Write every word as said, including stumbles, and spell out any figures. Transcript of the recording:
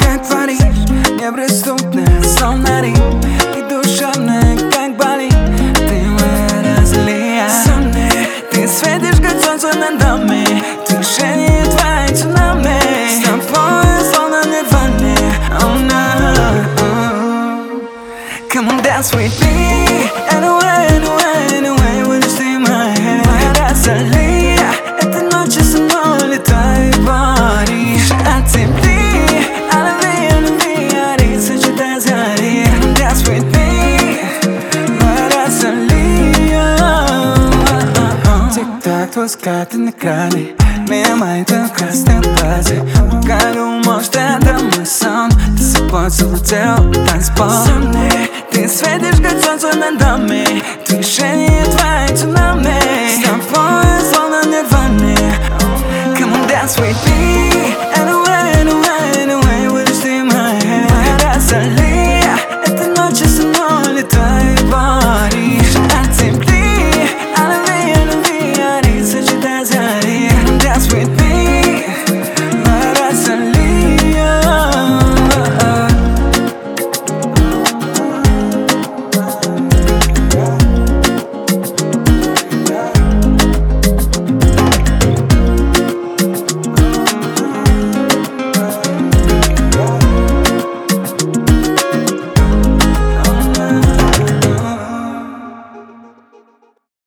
как Париж, неприступная, словно Рим, и душевная, как Бали. Ты моя разлия, сонная, ты светишь, как солнце над нами. Движение твои цунами, с тобой словно нирвана. Oh no, come on, dance with me. Anyway, anyway, anyway, will you stay my head? Моя разлия, этой ночью со мной летай в Париж. От земли, а любви, а любви, горит, сочетай сгори. Come on, dance with me. Моя разлия. Тик-так, твой взгляд на экране, меня мои в красном платье. Пока думал, что это мой сон, ты собой завладел танцпол. Сонный, ты светишь, как солнце над нами. Движение твои цунами, с тобой словно нирвана. Come on, dance with me.